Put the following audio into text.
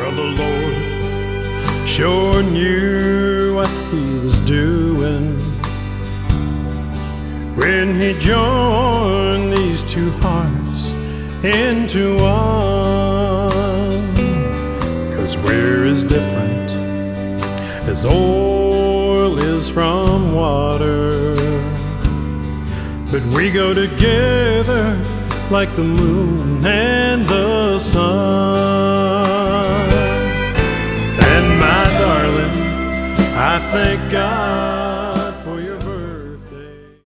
Well, the Lord sure knew what he was doing when he joined these two hearts into one. 'Cause we're as different as oil is from water, but we go together like the moon and the sun. And my darling, I think